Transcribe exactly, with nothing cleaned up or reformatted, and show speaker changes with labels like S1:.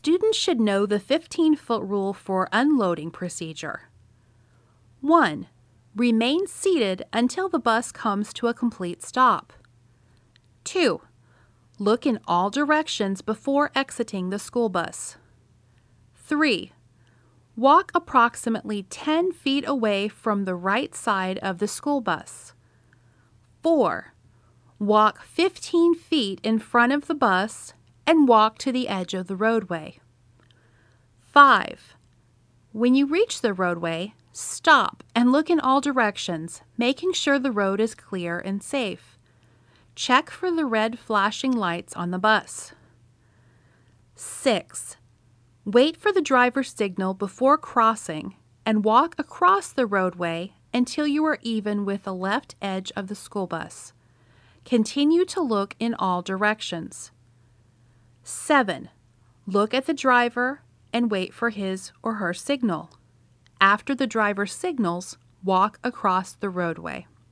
S1: Students should know the fifteen-foot rule for unloading procedure. one. Remain seated until the bus comes to a complete stop. two. Look in all directions before exiting the school bus. three. Walk approximately ten feet away from the right side of the school bus. four. Walk fifteen feet in front of the bus and walk to the edge of the roadway. five. When you reach the roadway, stop and look in all directions, making sure the road is clear and safe. Check for the red flashing lights on the bus. six. Wait for the driver's signal before crossing and walk across the roadway until you are even with the left edge of the school bus. Continue to look in all directions. seven. Look at the driver and wait for his or her signal. After the driver signals, walk across the roadway.